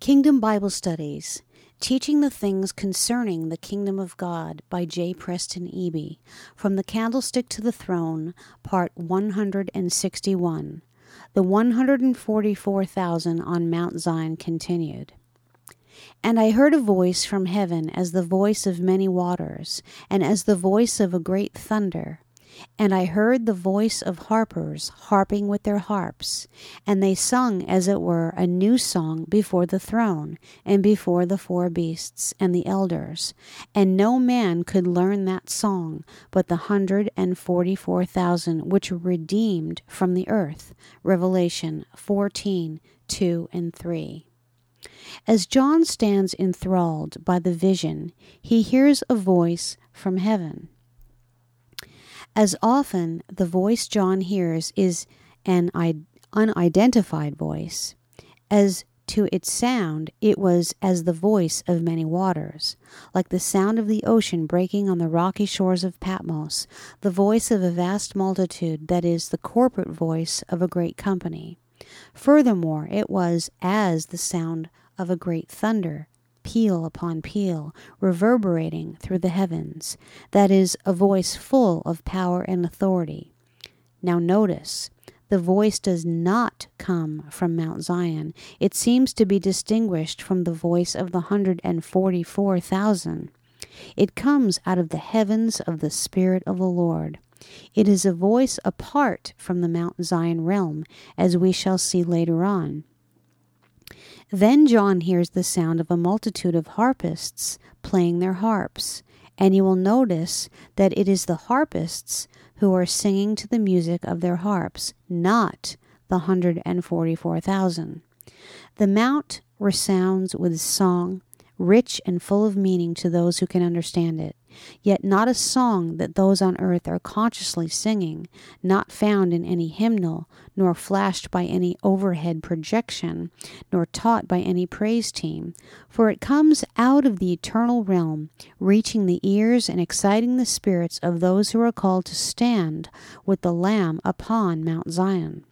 Kingdom Bible Studies, Teaching the Things Concerning the Kingdom of God by J. Preston Eby, from the Candlestick to the Throne, Part 161. The 144,000 on Mount Zion continued. And I heard a voice from heaven as the voice of many waters, and as the voice of a great thunder. And I heard the voice of harpers harping with their harps, and they sung as it were a new song before the throne, and before the four beasts and the elders. And no man could learn that song but the 144,000 which were redeemed from the earth. Revelation 14:2-3. As John stands enthralled by the vision, he hears a voice from heaven. As often, the voice John hears is an unidentified voice. As to its sound, it was as the voice of many waters, like the sound of the ocean breaking on the rocky shores of Patmos, the voice of a vast multitude, that is, the corporate voice of a great company. Furthermore, it was as the sound of a great thunder, peal upon peal, reverberating through the heavens, that is, a voice full of power and authority. Now notice, the voice does not come from Mount Zion. It seems to be distinguished from the voice of the 144,000. It comes out of the heavens of the Spirit of the Lord. It is a voice apart from the Mount Zion realm, as we shall see later on. Then John hears the sound of a multitude of harpists playing their harps, and you will notice that it is the harpists who are singing to the music of their harps, not the 144,000. The mount resounds with song, rich and full of meaning to those who can understand it, yet not a song that those on earth are consciously singing, not found in any hymnal, nor flashed by any overhead projection, nor taught by any praise team, for it comes out of the eternal realm, reaching the ears and exciting the spirits of those who are called to stand with the Lamb upon Mount Zion.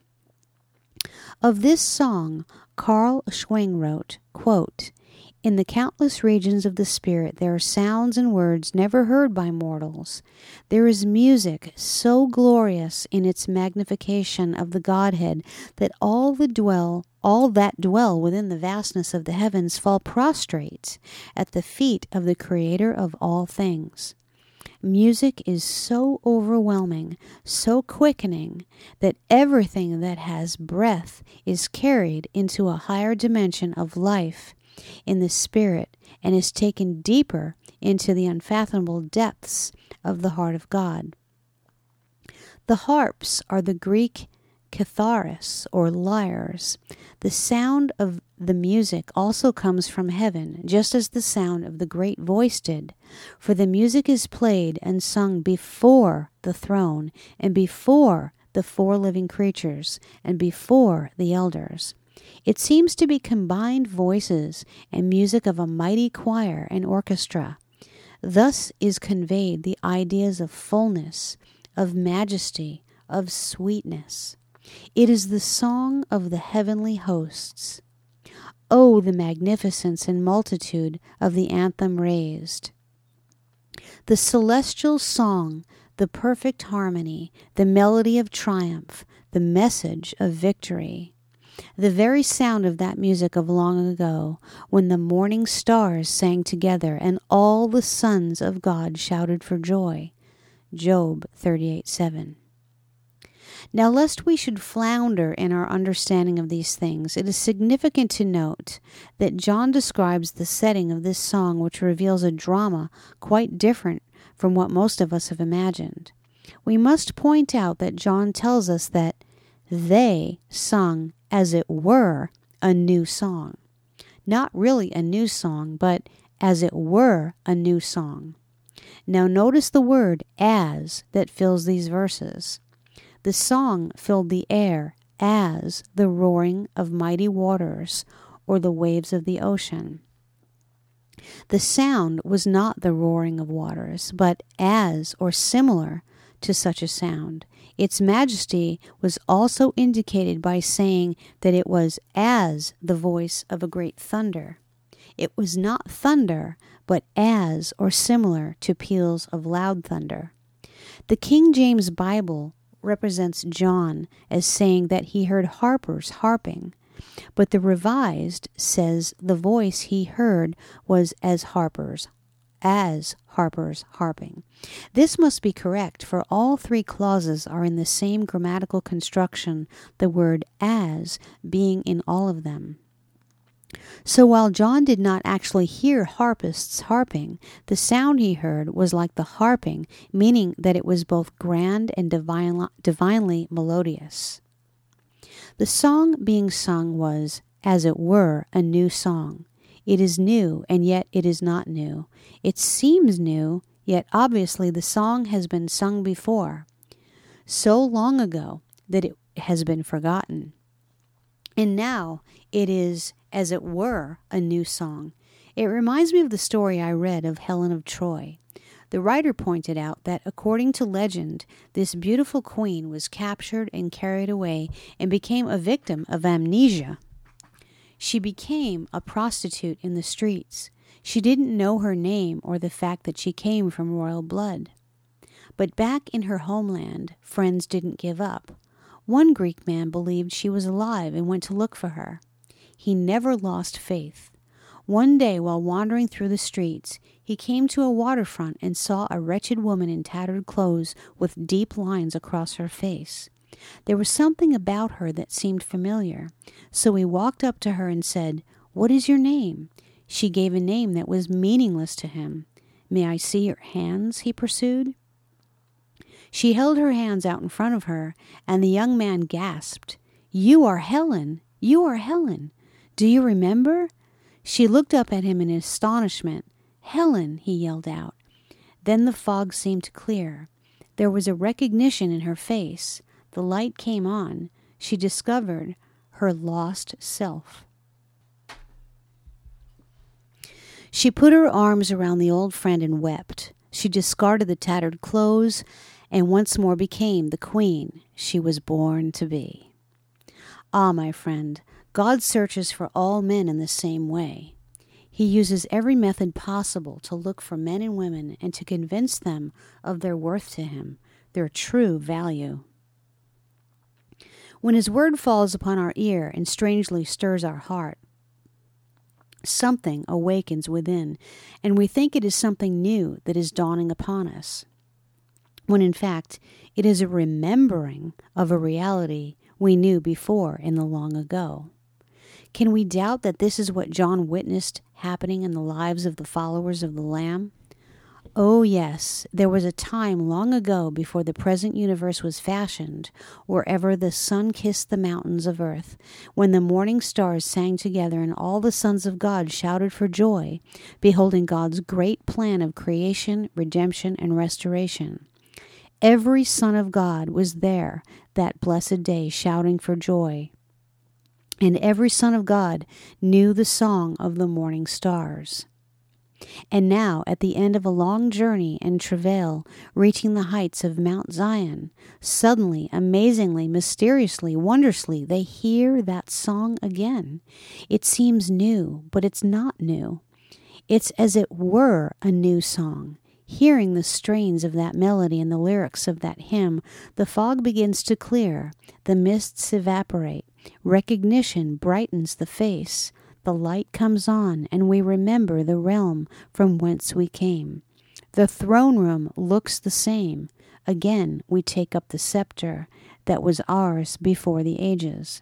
Of this song, Karl Schwing wrote, quote, "In the countless regions of the Spirit there are sounds and words never heard by mortals. There is music so glorious in its magnification of the Godhead that all that dwell within the vastness of the heavens fall prostrate at the feet of the Creator of all things. Music is so overwhelming, so quickening, that everything that has breath is carried into a higher dimension of life in the Spirit, and is taken deeper into the unfathomable depths of the heart of God." The harps are the Greek kitharis, or lyres. The sound of the music also comes from heaven, just as the sound of the great voice did, for the music is played and sung before the throne, and before the four living creatures, and before the elders. It seems to be combined voices and music of a mighty choir and orchestra. Thus is conveyed the ideas of fullness, of majesty, of sweetness. It is the song of the heavenly hosts. Oh, the magnificence and multitude of the anthem raised! The celestial song, the perfect harmony, the melody of triumph, the message of victory. The very sound of that music of long ago, when the morning stars sang together and all the sons of God shouted for joy. Job 38:7. Now, lest we should flounder in our understanding of these things, it is significant to note that John describes the setting of this song, which reveals a drama quite different from what most of us have imagined. We must point out that John tells us that they sung, as it were, a new song. Not really a new song, but as it were a new song. Now notice the word "as" that fills these verses. The song filled the air as the roaring of mighty waters or the waves of the ocean. The sound was not the roaring of waters, but as or similar to such a sound. Its majesty was also indicated by saying that it was as the voice of a great thunder. It was not thunder, but as or similar to peals of loud thunder. The King James Bible represents John as saying that he heard harpers harping, but the Revised says the voice he heard was as harpers harping. This must be correct, for all three clauses are in the same grammatical construction, the word as being in all of them. So while John did not actually hear harpists harping, the sound he heard was like the harping, meaning that it was both grand and divinely melodious. The song being sung was, as it were, a new song. It is new, and yet it is not new. It seems new, yet obviously the song has been sung before, so long ago that it has been forgotten. And now it is, as it were, a new song. It reminds me of the story I read of Helen of Troy. The writer pointed out that, according to legend, this beautiful queen was captured and carried away and became a victim of amnesia. She became a prostitute in the streets. She didn't know her name or the fact that she came from royal blood. But back in her homeland, friends didn't give up. One Greek man believed she was alive and went to look for her. He never lost faith. One day, while wandering through the streets, he came to a waterfront and saw a wretched woman in tattered clothes with deep lines across her face. There was something about her that seemed familiar, so he walked up to her and said, "What is your name?" She gave a name that was meaningless to him. "May I see your hands?" he pursued. She held her hands out in front of her, and the young man gasped, "You are Helen! You are Helen! Do you remember?" She looked up at him in astonishment. "Helen!" he yelled out. Then the fog seemed to clear. There was a recognition in her face. The light came on. She discovered her lost self. She put her arms around the old friend and wept. She discarded the tattered clothes and once more became the queen she was born to be. Ah, my friend, God searches for all men in the same way. He uses every method possible to look for men and women and to convince them of their worth to him, their true value. When his word falls upon our ear and strangely stirs our heart, something awakens within, and we think it is something new that is dawning upon us, when in fact it is a remembering of a reality we knew before in the long ago. Can we doubt that this is what John witnessed happening in the lives of the followers of the Lamb? Oh yes, there was a time long ago before the present universe was fashioned, wherever the sun kissed the mountains of earth, when the morning stars sang together and all the sons of God shouted for joy, beholding God's great plan of creation, redemption, and restoration. Every son of God was there that blessed day shouting for joy, and every son of God knew the song of the morning stars. And now, at the end of a long journey and travail, reaching the heights of Mount Zion, suddenly, amazingly, mysteriously, wondrously, they hear that song again. It seems new, but it's not new. It's as it were a new song. Hearing the strains of that melody and the lyrics of that hymn, the fog begins to clear, the mists evaporate, recognition brightens the face, the light comes on, and we remember the realm from whence we came. The throne room looks the same. Again, we take up the scepter that was ours before the ages.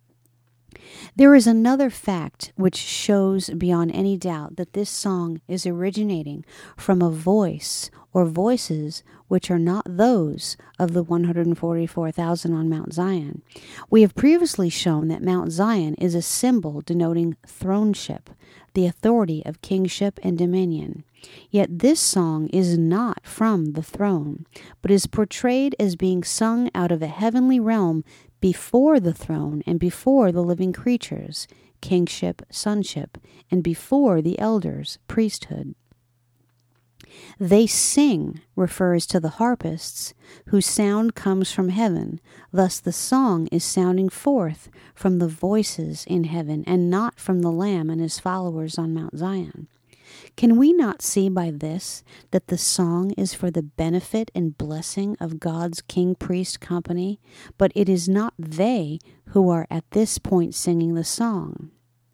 There is another fact which shows beyond any doubt that this song is originating from a voice or voices which are not those of the 144,000 on Mount Zion. We have previously shown that Mount Zion is a symbol denoting throneship, the authority of kingship and dominion. Yet this song is not from the throne, but is portrayed as being sung out of a heavenly realm before the throne and before the living creatures, kingship, sonship, and before the elders, priesthood. They sing refers to the harpists, whose sound comes from heaven. Thus the song is sounding forth from the voices in heaven and not from the Lamb and his followers on Mount Zion. Can we not see by this that the song is for the benefit and blessing of God's king-priest company, but it is not they who are at this point singing the song?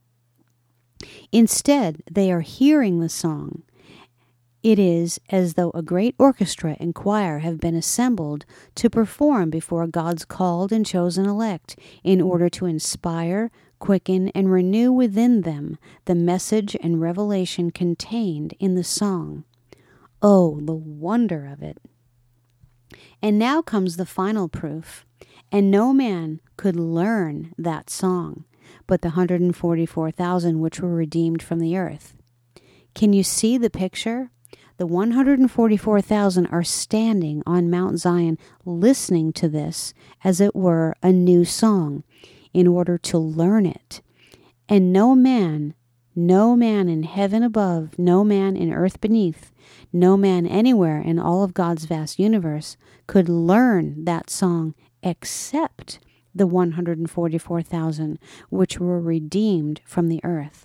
Instead, they are hearing the song. It is as though a great orchestra and choir have been assembled to perform before God's called and chosen elect in order to inspire, quicken, and renew within them the message and revelation contained in the song. Oh, the wonder of it! And now comes the final proof. And no man could learn that song, but the 144,000 which were redeemed from the earth. Can you see the picture? The 144,000 are standing on Mount Zion listening to this as it were a new song in order to learn it. And no man in heaven above, no man in earth beneath, no man anywhere in all of God's vast universe could learn that song except the 144,000 which were redeemed from the earth.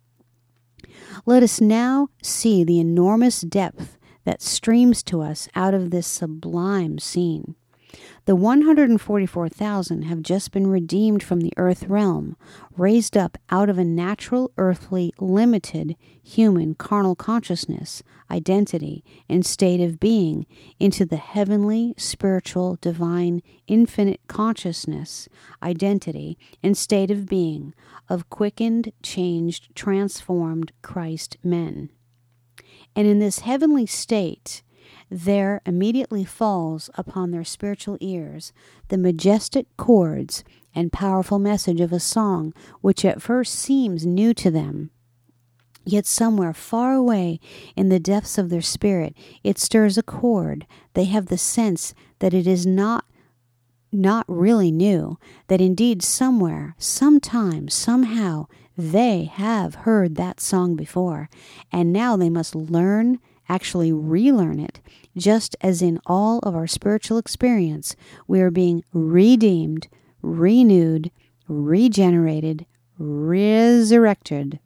Let us now see the enormous depth that streams to us out of this sublime scene. The 144,000 have just been redeemed from the earth realm, raised up out of a natural, earthly, limited, human, carnal consciousness, identity, and state of being into the heavenly, spiritual, divine, infinite consciousness, identity, and state of being of quickened, changed, transformed Christ men. And in this heavenly state, there immediately falls upon their spiritual ears the majestic chords and powerful message of a song which at first seems new to them. Yet somewhere far away in the depths of their spirit, it stirs a chord. They have the sense that it is not really new, that indeed somewhere, sometime, somehow, they have heard that song before, and now they must actually relearn it, just as in all of our spiritual experience, we are being redeemed, renewed, regenerated, resurrected,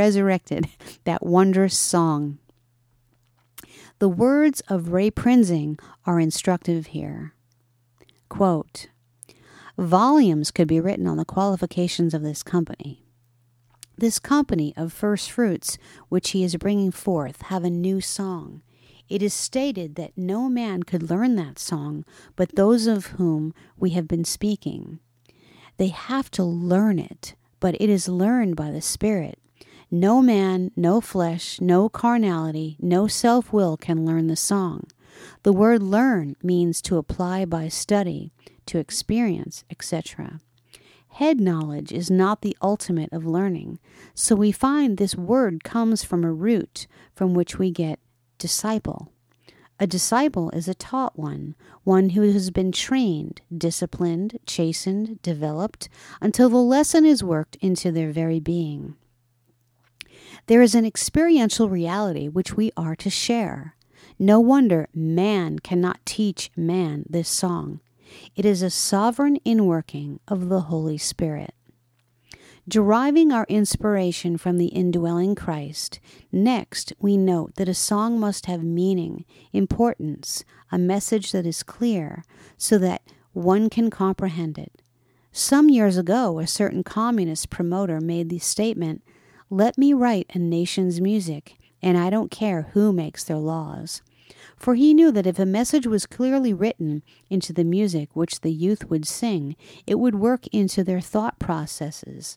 that wondrous song. The words of Ray Prinzing are instructive here. Quote, "Volumes could be written on the qualifications of this company. This company of first fruits which he is bringing forth have a new song. It is stated that no man could learn that song but those of whom we have been speaking. They have to learn it, but it is learned by the Spirit. No man, no flesh, no carnality, no self-will can learn the song. The word learn means to apply by study, to experience, etc. Head knowledge is not the ultimate of learning, so we find this word comes from a root from which we get disciple. A disciple is a taught one who has been trained, disciplined, chastened, developed, until the lesson is worked into their very being. There is an experiential reality which we are to share. No wonder man cannot teach man this song. It is a sovereign inworking of the Holy Spirit. Deriving our inspiration from the indwelling Christ, next we note that a song must have meaning, importance, a message that is clear, so that one can comprehend it. Some years ago, a certain communist promoter made the statement, "Let me write a nation's music, and I don't care who makes their laws." For he knew that if a message was clearly written into the music which the youth would sing, it would work into their thought processes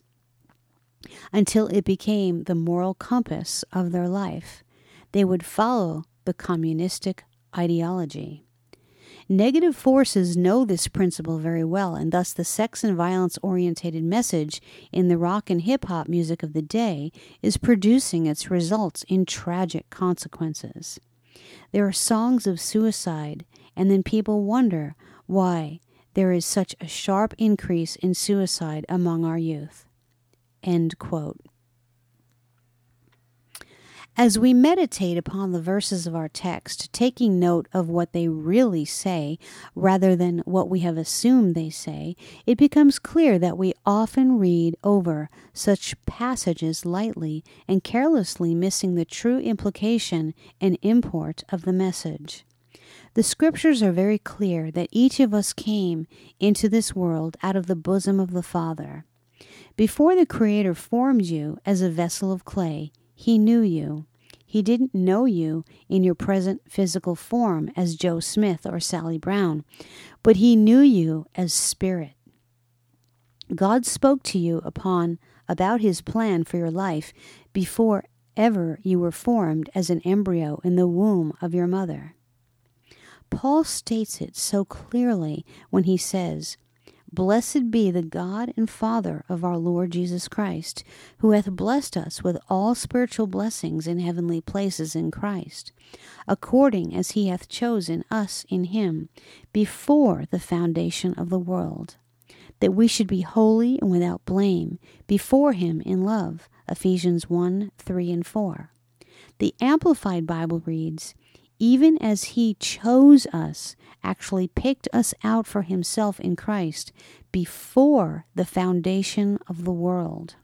until it became the moral compass of their life. They would follow the communistic ideology. Negative forces know this principle very well, and thus the sex and violence-orientated message in the rock and hip-hop music of the day is producing its results in tragic consequences. There are songs of suicide, and then people wonder why there is such a sharp increase in suicide among our youth. End quote. As we meditate upon the verses of our text, taking note of what they really say rather than what we have assumed they say, it becomes clear that we often read over such passages lightly and carelessly, missing the true implication and import of the message. The scriptures are very clear that each of us came into this world out of the bosom of the Father. Before the Creator formed you as a vessel of clay, He knew you. He didn't know you in your present physical form as Joe Smith or Sally Brown, but He knew you as spirit. God spoke to you about His plan for your life before ever you were formed as an embryo in the womb of your mother. Paul states it so clearly when he says, "Blessed be the God and Father of our Lord Jesus Christ, who hath blessed us with all spiritual blessings in heavenly places in Christ, according as He hath chosen us in Him before the foundation of the world, that we should be holy and without blame before Him in love." Ephesians 1, 3, and 4. The Amplified Bible reads, "Even as He chose us, actually picked us out for Himself in Christ before the foundation of the world."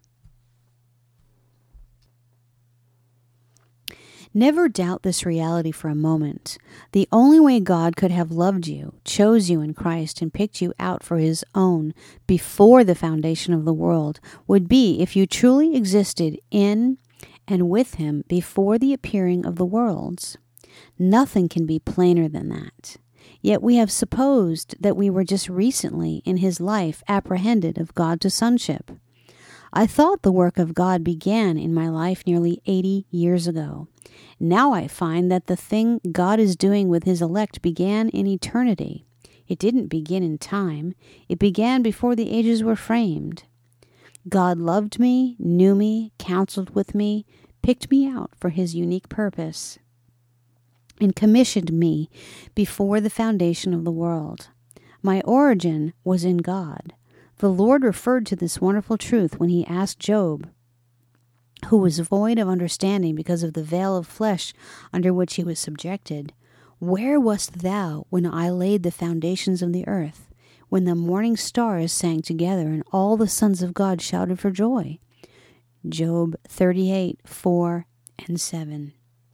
Never doubt this reality for a moment. The only way God could have loved you, chose you in Christ, and picked you out for His own before the foundation of the world would be if you truly existed in and with Him before the appearing of the worlds. Nothing can be plainer than that. Yet we have supposed that we were just recently in His life apprehended of God to sonship. I thought the work of God began in my life nearly 80 years ago. Now I find that the thing God is doing with His elect began in eternity. It didn't begin in time. It began before the ages were framed. God loved me, knew me, counseled with me, picked me out for His unique purpose, and commissioned me before the foundation of the world. My origin was in God. The Lord referred to this wonderful truth when He asked Job, who was void of understanding because of the veil of flesh under which he was subjected, "Where wast thou when I laid the foundations of the earth, when the morning stars sang together and all the sons of God shouted for joy?" Job 38, 4 and 7.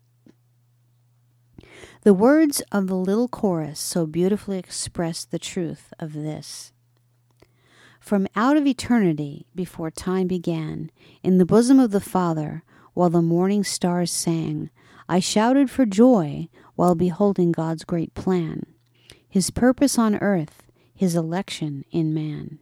The words of the little chorus so beautifully express the truth of this. From out of eternity, before time began, in the bosom of the Father, while the morning stars sang, I shouted for joy while beholding God's great plan, His purpose on earth, His election in man.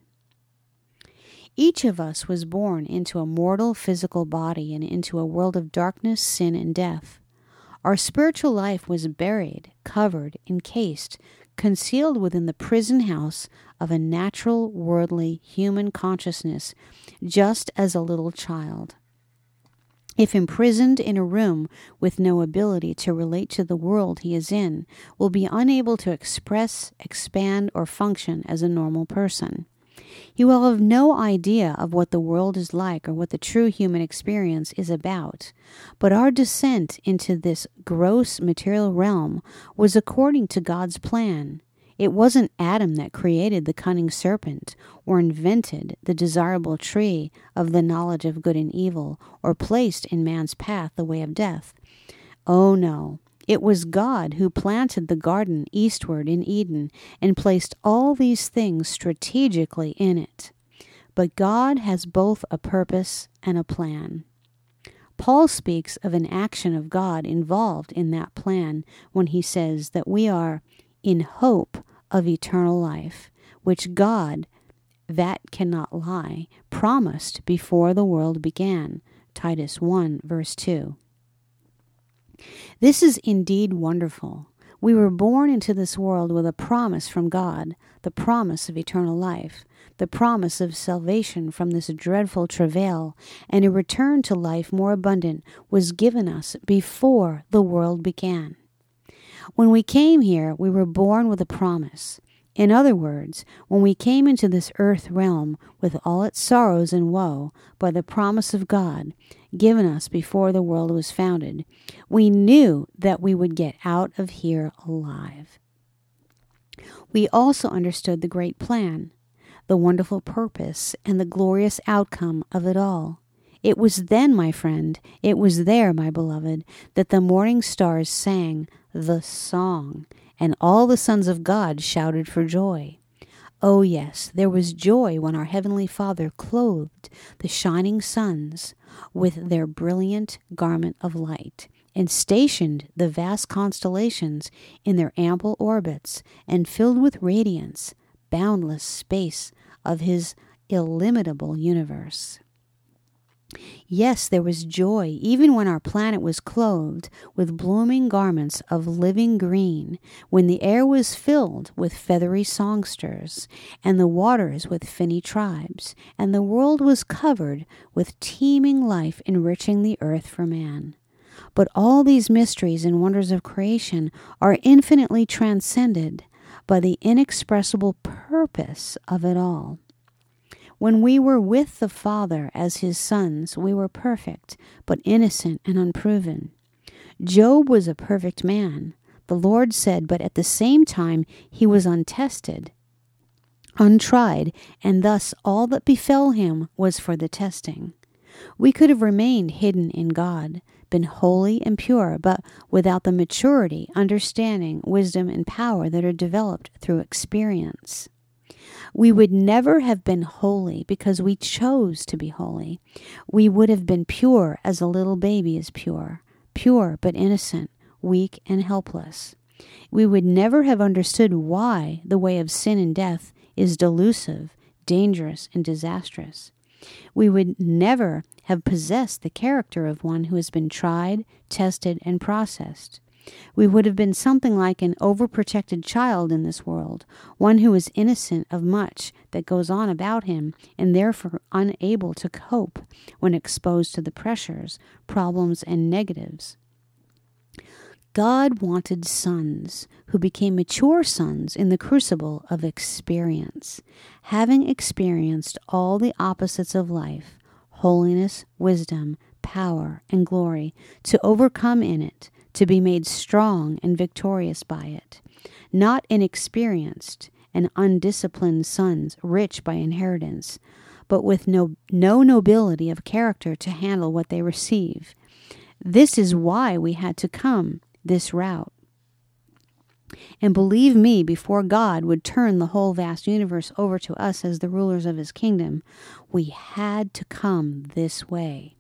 Each of us was born into a mortal physical body and into a world of darkness, sin, and death. Our spiritual life was buried, covered, encased, concealed within the prison house of a natural, worldly, human consciousness, just as a little child, if imprisoned in a room with no ability to relate to the world he is in, will be unable to express, expand, or function as a normal person. He will have no idea of what the world is like or what the true human experience is about. But our descent into this gross material realm was according to God's plan. It wasn't Adam that created the cunning serpent or invented the desirable tree of the knowledge of good and evil or placed in man's path the way of death. Oh no. It was God who planted the garden eastward in Eden and placed all these things strategically in it. But God has both a purpose and a plan. Paul speaks of an action of God involved in that plan when he says that we are in hope of eternal life, which God, that cannot lie, promised before the world began. Titus 1, verse 2. This is indeed wonderful. We were born into this world with a promise from God, the promise of eternal life, the promise of salvation from this dreadful travail, and a return to life more abundant was given us before the world began. When we came here, we were born with a promise. In other words, when we came into this earth realm with all its sorrows and woe by the promise of God given us before the world was founded, we knew that we would get out of here alive. We also understood the great plan, the wonderful purpose, and the glorious outcome of it all. It was then, my friend, it was there, my beloved, that the morning stars sang the song, and all the sons of God shouted for joy. Oh yes, there was joy when our Heavenly Father clothed the shining suns with their brilliant garment of light, and stationed the vast constellations in their ample orbits, and filled with radiance boundless space of His illimitable universe. Yes, there was joy even when our planet was clothed with blooming garments of living green, when the air was filled with feathery songsters, and the waters with finny tribes, and the world was covered with teeming life enriching the earth for man. But all these mysteries and wonders of creation are infinitely transcended by the inexpressible purpose of it all. When we were with the Father as His sons, we were perfect, but innocent and unproven. Job was a perfect man, the Lord said, but at the same time he was untested, untried, and thus all that befell him was for the testing. We could have remained hidden in God, been holy and pure, but without the maturity, understanding, wisdom, and power that are developed through experience. We would never have been holy because we chose to be holy. We would have been pure as a little baby is pure, pure but innocent, weak and helpless. We would never have understood why the way of sin and death is delusive, dangerous, and disastrous. We would never have possessed the character of one who has been tried, tested, and processed. We would have been something like an overprotected child in this world, one who is innocent of much that goes on about him and therefore unable to cope when exposed to the pressures, problems, and negatives. God wanted sons who became mature sons in the crucible of experience, having experienced all the opposites of life, holiness, wisdom, power, and glory, to overcome in it, to be made strong and victorious by it, not inexperienced and undisciplined sons rich by inheritance, but with no nobility of character to handle what they receive. This is why we had to come this route. And believe me, before God would turn the whole vast universe over to us as the rulers of His kingdom, we had to come this way.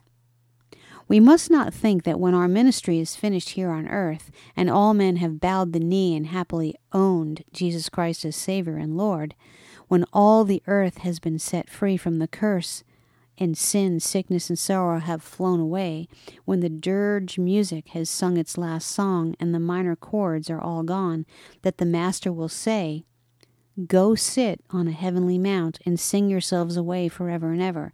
We must not think that when our ministry is finished here on earth and all men have bowed the knee and happily owned Jesus Christ as Savior and Lord, when all the earth has been set free from the curse and sin, sickness, and sorrow have flown away, when the dirge music has sung its last song and the minor chords are all gone, that the Master will say, "Go sit on a heavenly mount and sing yourselves away forever and ever."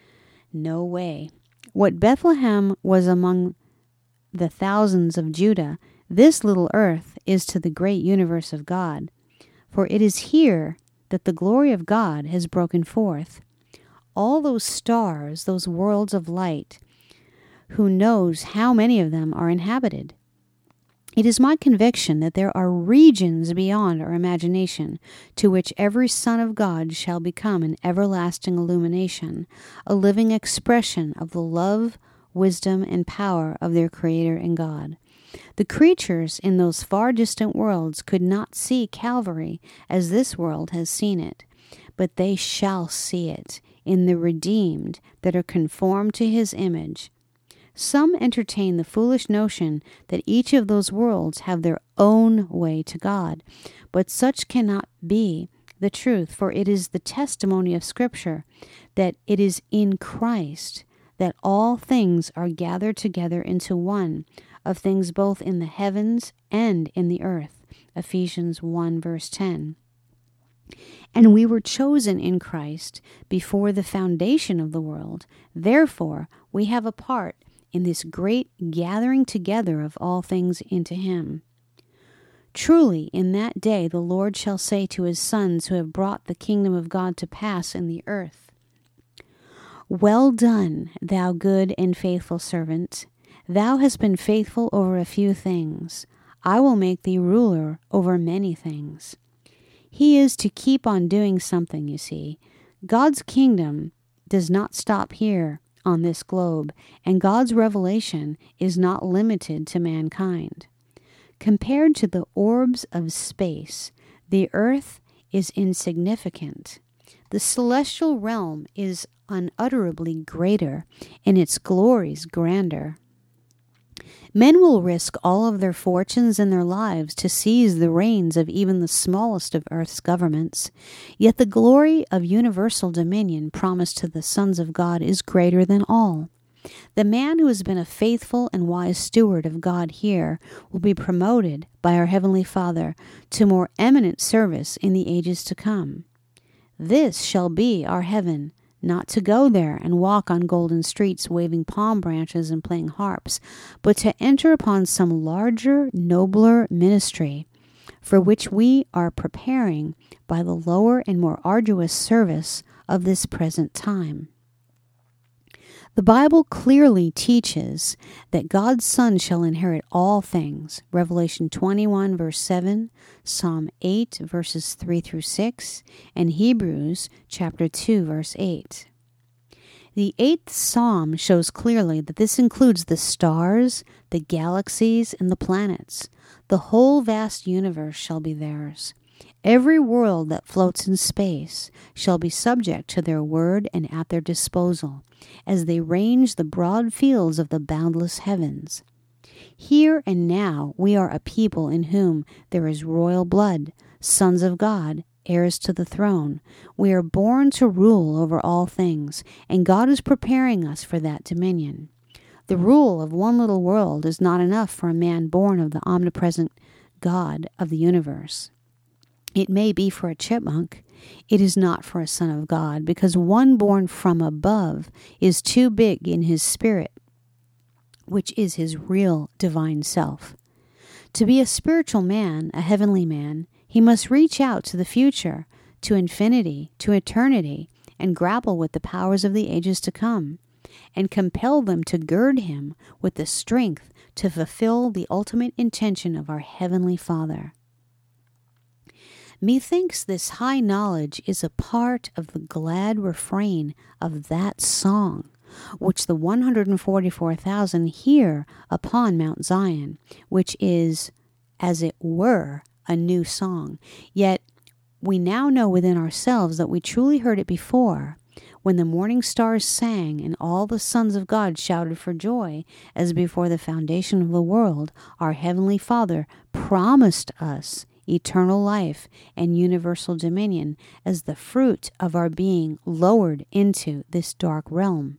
No way. What Bethlehem was among the thousands of Judah, this little earth is to the great universe of God. For it is here that the glory of God has broken forth. All those stars, those worlds of light, who knows how many of them are inhabited? It is my conviction that there are regions beyond our imagination to which every son of God shall become an everlasting illumination, a living expression of the love, wisdom, and power of their Creator and God. The creatures in those far distant worlds could not see Calvary as this world has seen it, but they shall see it in the redeemed that are conformed to His image. Some entertain the foolish notion that each of those worlds have their own way to God, but such cannot be the truth, for it is the testimony of Scripture that it is in Christ that all things are gathered together into one, of things both in the heavens and in the earth. Ephesians 1 verse 10. And we were chosen in Christ before the foundation of the world. Therefore, we have a part in this great gathering together of all things into Him. Truly, in that day the Lord shall say to his sons who have brought the kingdom of God to pass in the earth, Well done, thou good and faithful servant. Thou hast been faithful over a few things. I will make thee ruler over many things. He is to keep on doing something, you see. God's kingdom does not stop here on this globe, and God's revelation is not limited to mankind. Compared to the orbs of space, the earth is insignificant. The celestial realm is unutterably greater, and its glories grander. Men will risk all of their fortunes and their lives to seize the reins of even the smallest of earth's governments. Yet the glory of universal dominion promised to the sons of God is greater than all. The man who has been a faithful and wise steward of God here will be promoted by our Heavenly Father to more eminent service in the ages to come. This shall be our heaven, not to go there and walk on golden streets waving palm branches and playing harps, but to enter upon some larger, nobler ministry, for which we are preparing by the lower and more arduous service of this present time. The Bible clearly teaches that God's Son shall inherit all things. Revelation 21, verse 7, Psalm 8, verses 3 through 6, and Hebrews chapter 2, verse 8. The 8th Psalm shows clearly that this includes the stars, the galaxies, and the planets. The whole vast universe shall be theirs. Every world that floats in space shall be subject to their word and at their disposal, as they range the broad fields of the boundless heavens. Here and now we are a people in whom there is royal blood, sons of God, heirs to the throne. We are born to rule over all things, and God is preparing us for that dominion. The rule of one little world is not enough for a man born of the omnipresent God of the universe. It may be for a chipmunk. It is not for a son of God, because one born from above is too big in his spirit, which is his real divine self. To be a spiritual man, a heavenly man, he must reach out to the future, to infinity, to eternity, and grapple with the powers of the ages to come, and compel them to gird him with the strength to fulfill the ultimate intention of our Heavenly Father. Methinks this high knowledge is a part of the glad refrain of that song, which the 144,000 hear upon Mount Zion, which is, as it were, a new song. Yet we now know within ourselves that we truly heard it before, when the morning stars sang and all the sons of God shouted for joy, as before the foundation of the world our Heavenly Father promised us eternal life and universal dominion as the fruit of our being lowered into this dark realm.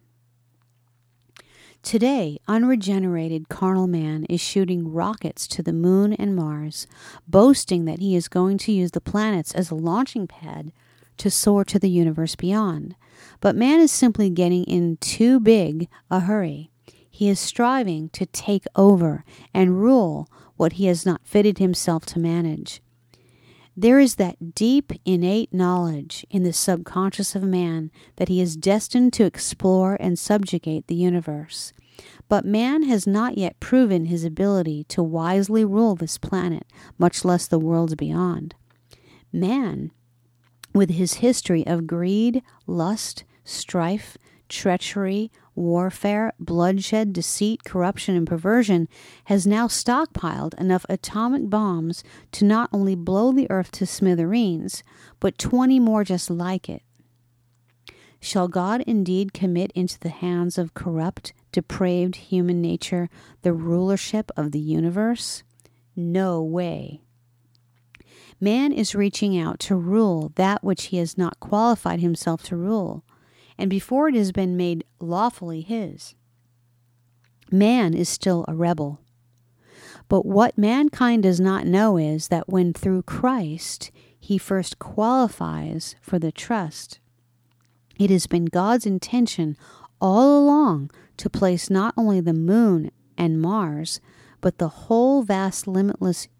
Today, unregenerated carnal man is shooting rockets to the moon and Mars, boasting that he is going to use the planets as a launching pad to soar to the universe beyond. But man is simply getting in too big a hurry. He is striving to take over and rule what he has not fitted himself to manage. There is that deep, innate knowledge in the subconscious of man that he is destined to explore and subjugate the universe. But man has not yet proven his ability to wisely rule this planet, much less the worlds beyond. Man, with his history of greed, lust, strife, treachery, warfare, bloodshed, deceit, corruption, and perversion, has now stockpiled enough atomic bombs to not only blow the earth to smithereens, but 20 more just like it. Shall God indeed commit into the hands of corrupt, depraved human nature the rulership of the universe? No way. Man is reaching out to rule that which he has not qualified himself to rule, and before it has been made lawfully his. Man is still a rebel. But what mankind does not know is that when through Christ he first qualifies for the trust, it has been God's intention all along to place not only the moon and Mars, but the whole vast limitless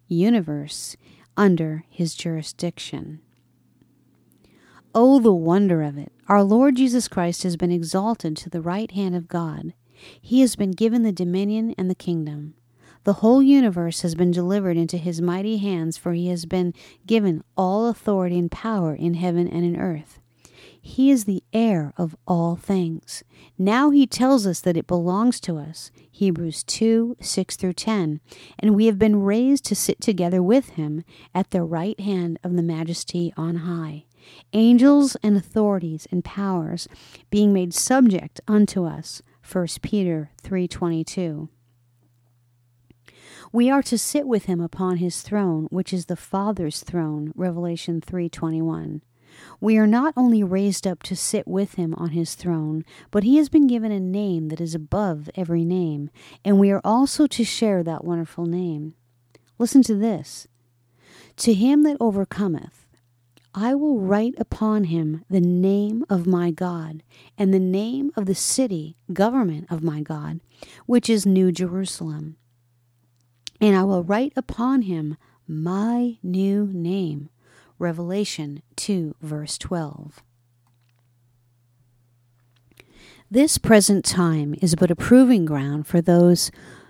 universe under his jurisdiction. Oh, the wonder of it! Our Lord Jesus Christ has been exalted to the right hand of God. He has been given the dominion and the kingdom. The whole universe has been delivered into his mighty hands, for he has been given all authority and power in heaven and in earth. He is the heir of all things. Now he tells us that it belongs to us, Hebrews 2, 6 through 10, and we have been raised to sit together with him at the right hand of the Majesty on high. Angels and authorities and powers being made subject unto us, 1 Peter 3:22. We are to sit with him upon his throne, which is the Father's throne, Revelation 3:21. We are not only raised up to sit with him on his throne, but he has been given a name that is above every name, and we are also to share that wonderful name. Listen to this. To him that overcometh, I will write upon him the name of my God, and the name of the city, government of my God, which is New Jerusalem. And I will write upon him my new name. Revelation 2, verse 12. This present time is but a proving ground for those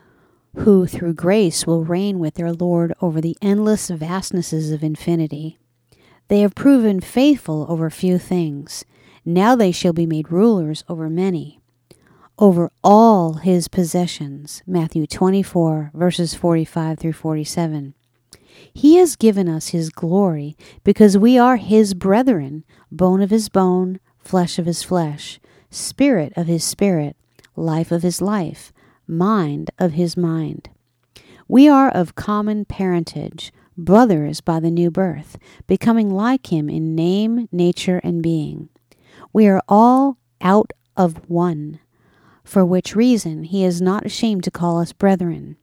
who through grace will reign with their Lord over the endless vastnesses of infinity. They have proven faithful over few things. Now they shall be made rulers over many, over all his possessions. Matthew 24, verses 45 through 47. He has given us his glory because we are his brethren, bone of his bone, flesh of his flesh, spirit of his spirit, life of his life, mind of his mind. We are of common parentage, brothers by the new birth, becoming like him in name, nature, and being. We are all out of one, for which reason he is not ashamed to call us brethren.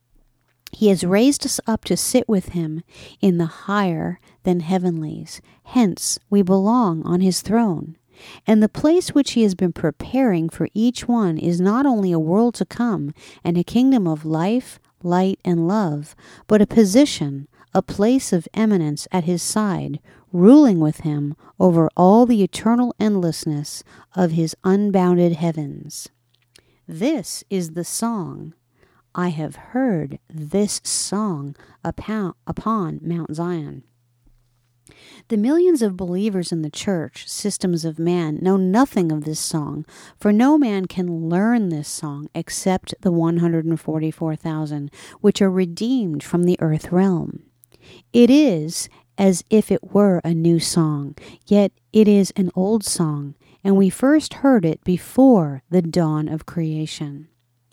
He has raised us up to sit with him in the higher than heavenlies. Hence we belong on his throne. And the place which he has been preparing for each one is not only a world to come and a kingdom of life, light, and love, but a position, a place of eminence at his side, ruling with him over all the eternal endlessness of his unbounded heavens. This is the song. I have heard this song upon Mount Zion. The millions of believers in the church, systems of man, know nothing of this song, for no man can learn this song except the 144,000, which are redeemed from the earth realm. It is as if it were a new song, yet it is an old song, and we first heard it before the dawn of creation.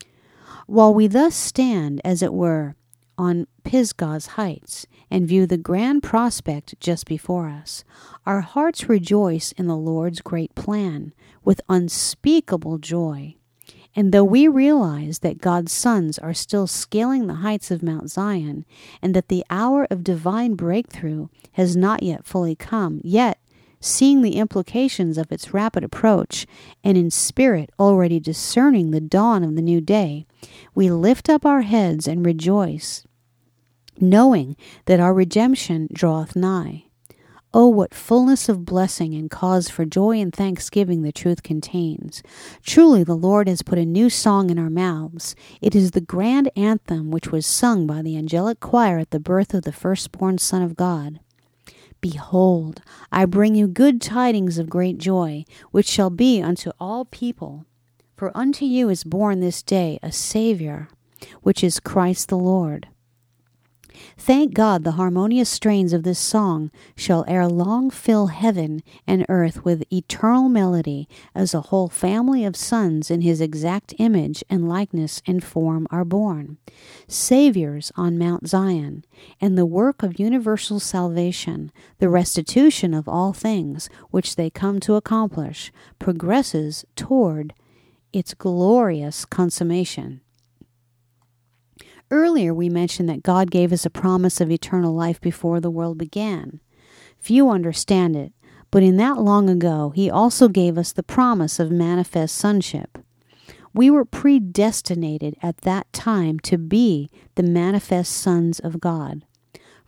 While we thus stand, as it were, on Pisgah's heights and view the grand prospect just before us, our hearts rejoice in the Lord's great plan with unspeakable joy. And though we realize that God's sons are still scaling the heights of Mount Zion and that the hour of divine breakthrough has not yet fully come, yet, seeing the implications of its rapid approach, and in spirit already discerning the dawn of the new day, we lift up our heads and rejoice, knowing that our redemption draweth nigh. Oh, what fullness of blessing and cause for joy and thanksgiving the truth contains. Truly the Lord has put a new song in our mouths. It is the grand anthem which was sung by the angelic choir at the birth of the firstborn Son of God. Behold, I bring you good tidings of great joy, which shall be unto all people. For unto you is born this day a Savior, which is Christ the Lord. Thank God the harmonious strains of this song shall ere long fill heaven and earth with eternal melody, as a whole family of sons in his exact image and likeness and form are born, Saviors on Mount Zion, and the work of universal salvation, the restitution of all things which they come to accomplish, progresses toward its glorious consummation. Earlier we mentioned that God gave us a promise of eternal life before the world began. Few understand it, but in that long ago he also gave us the promise of manifest sonship. We were predestinated at that time to be the manifest sons of God.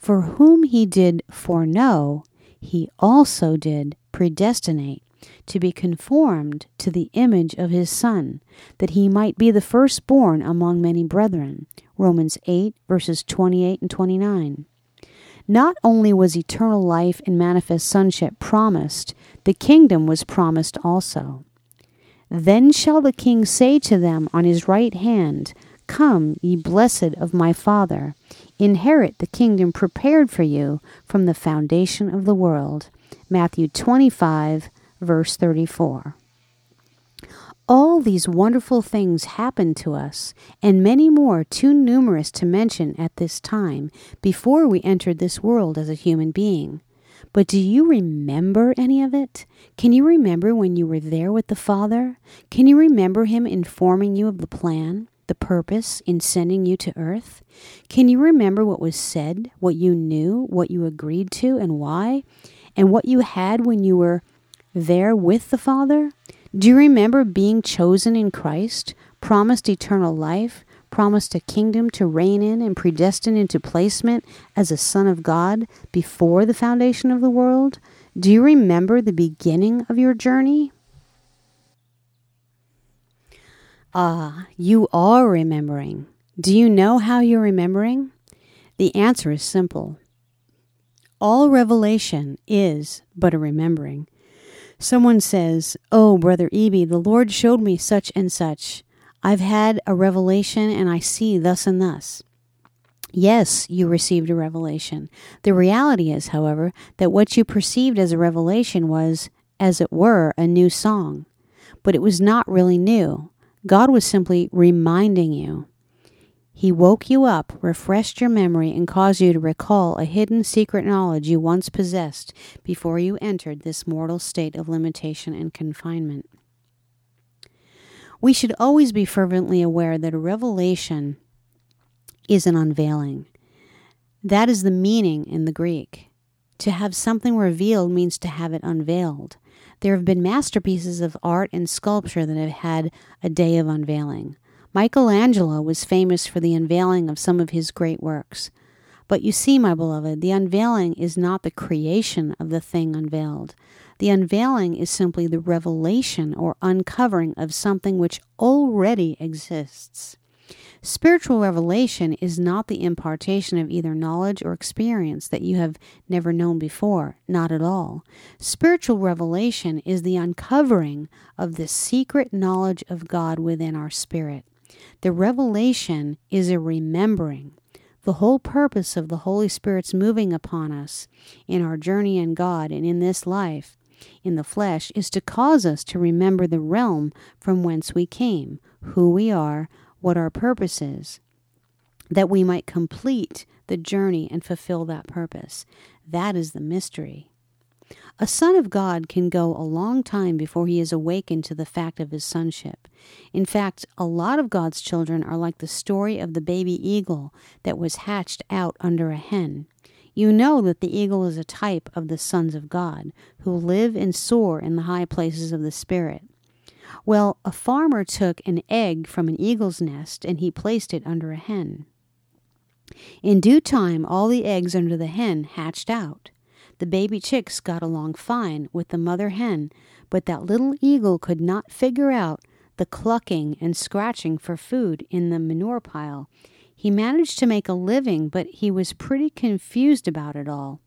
For whom he did foreknow, he also did predestinate to be conformed to the image of his Son, that he might be the firstborn among many brethren. Romans 8, verses 28 and 29. Not only was eternal life and manifest sonship promised, the kingdom was promised also. Then shall the king say to them on his right hand, Come, ye blessed of my Father, inherit the kingdom prepared for you from the foundation of the world. Matthew 25, verse 34. All these wonderful things happened to us, and many more too numerous to mention at this time, before we entered this world as a human being. But do you remember any of it? Can you remember when you were there with the Father? Can you remember him informing you of the plan, the purpose in sending you to earth? Can you remember what was said, what you knew, what you agreed to, and why? And what you had when you were there with the Father? Do you remember being chosen in Christ, promised eternal life, promised a kingdom to reign in, and predestined into placement as a son of God before the foundation of the world? Do you remember the beginning of your journey? You are remembering. Do you know how you're remembering? The answer is simple. All revelation is but a remembering. Someone says, "Oh, Brother Eby, the Lord showed me such and such. I've had a revelation and I see thus and thus." Yes, you received a revelation. The reality is, however, that what you perceived as a revelation was, as it were, a new song. But it was not really new. God was simply reminding you. He woke you up, refreshed your memory, and caused you to recall a hidden secret knowledge you once possessed before you entered this mortal state of limitation and confinement. We should always be fervently aware that a revelation is an unveiling. That is the meaning in the Greek. To have something revealed means to have it unveiled. There have been masterpieces of art and sculpture that have had a day of unveiling. Michelangelo was famous for the unveiling of some of his great works. But you see, my beloved, the unveiling is not the creation of the thing unveiled. The unveiling is simply the revelation or uncovering of something which already exists. Spiritual revelation is not the impartation of either knowledge or experience that you have never known before, not at all. Spiritual revelation is the uncovering of the secret knowledge of God within our spirit. The revelation is a remembering. The whole purpose of the Holy Spirit's moving upon us in our journey in God and in this life, in the flesh, is to cause us to remember the realm from whence we came, who we are, what our purpose is, that we might complete the journey and fulfill that purpose. That is the mystery. A son of God can go a long time before he is awakened to the fact of his sonship. In fact, a lot of God's children are like the story of the baby eagle that was hatched out under a hen. You know that the eagle is a type of the sons of God, who live and soar in the high places of the Spirit. Well, a farmer took an egg from an eagle's nest and he placed it under a hen. In due time, all the eggs under the hen hatched out. The baby chicks got along fine with the mother hen, but that little eagle could not figure out the clucking and scratching for food in the manure pile. He managed to make a living, but he was pretty confused about it all.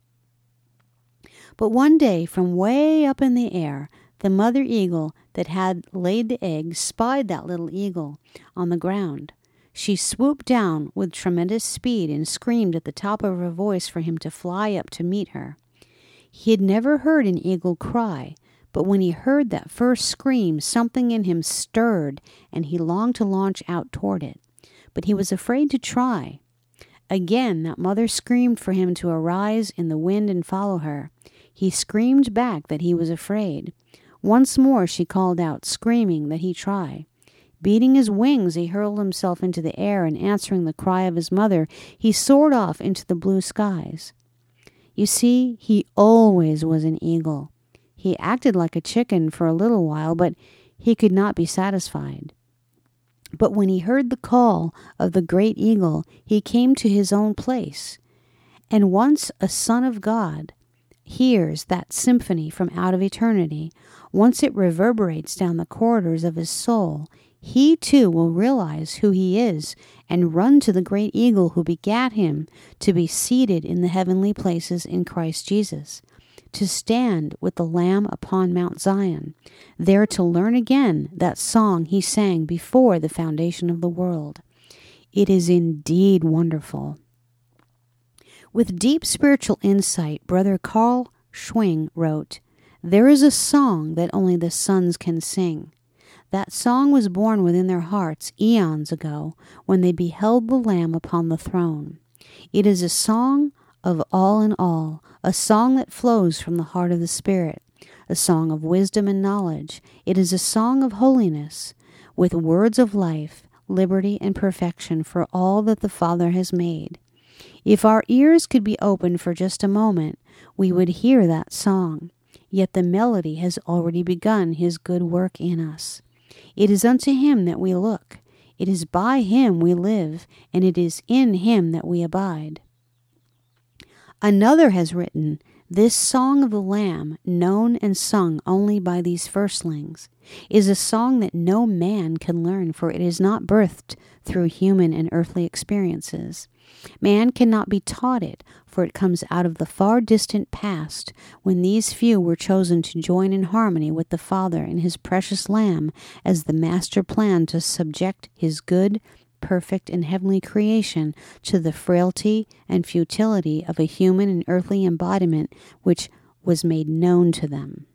But one day, from way up in the air, the mother eagle that had laid the egg spied that little eagle on the ground. She swooped down with tremendous speed and screamed at the top of her voice for him to fly up to meet her. He had never heard an eagle cry, but when he heard that first scream, something in him stirred, and he longed to launch out toward it. But he was afraid to try. Again, that mother screamed for him to arise in the wind and follow her. He screamed back that he was afraid. Once more she called out, screaming that he try. Beating his wings, he hurled himself into the air, and answering the cry of his mother, he soared off into the blue skies. You see, he always was an eagle. He acted like a chicken for a little while, but he could not be satisfied. But when he heard the call of the great eagle, he came to his own place. And once a son of God hears that symphony from out of eternity, once it reverberates down the corridors of his soul, he too will realize who he is and run to the great eagle who begat him to be seated in the heavenly places in Christ Jesus, to stand with the Lamb upon Mount Zion, there to learn again that song he sang before the foundation of the world. It is indeed wonderful. With deep spiritual insight, Brother Carl Schwing wrote, "There is a song that only the sons can sing. That song was born within their hearts eons ago when they beheld the Lamb upon the throne. It is a song of all in all, a song that flows from the heart of the Spirit, a song of wisdom and knowledge. It is a song of holiness, with words of life, liberty, and perfection for all that the Father has made. If our ears could be opened for just a moment, we would hear that song. Yet the melody has already begun his good work in us. It is unto him that we look. It is by him we live, and it is in him that we abide." Another has written, "This song of the Lamb, known and sung only by these firstlings, is a song that no man can learn, for it is not birthed through human and earthly experiences. Man cannot be taught it, for it comes out of the far distant past, when these few were chosen to join in harmony with the Father and his precious Lamb as the master plan to subject his good, perfect, and heavenly creation to the frailty and futility of a human and earthly embodiment which was made known to them.